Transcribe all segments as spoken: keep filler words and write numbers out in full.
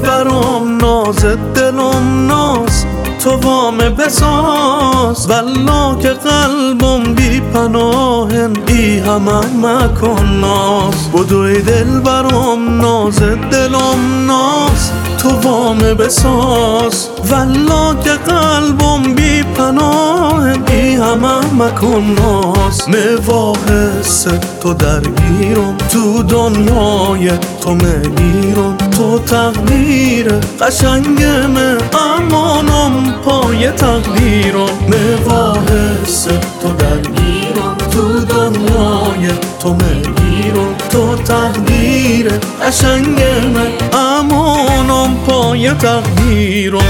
دلبرم ناز دلم ناز تو وام بساز والله که قلبم بی پناهن ای همه مکن ناز بدوی دلبرم ناز دلم ناز تو وام بساز والله که قلبم بی پناهن ای همه مکن ناز مواحس تو درگیرم تو دنیای تو میگیرم تو تقدیر قشنگمه امانم پای تقدیرم مواحس تو درگیرم تو دنیای تو میگیرم تو تقدیر قشنگمه امانم پای تقدیرم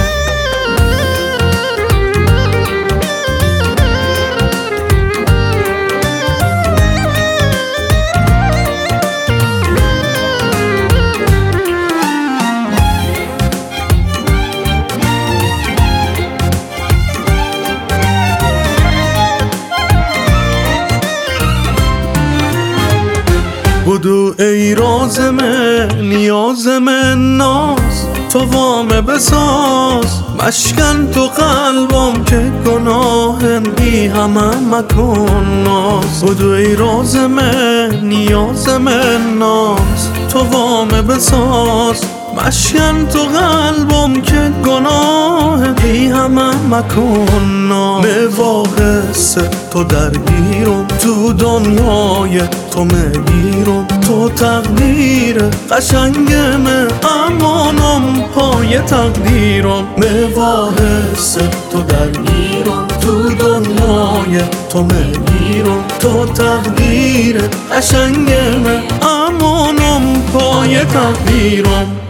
بدو ای راز من نیاز من ناز تو وام بساز مشکن تو قلبم که گناهن بی همه مکن ناز بدو ای راز من نیاز من ناز تو وام بساز مشکن تو قلبم که گناه بی همه مکن ناز مواحس تو درگیرم تو دنیای تو میگیرم تو تقدیر قشنگمه امانم پای تقدیرم مواحس تو درگیرم تو دنیای تو میگیرم تو تقدیر قشنگمه امانم پای تقدیرم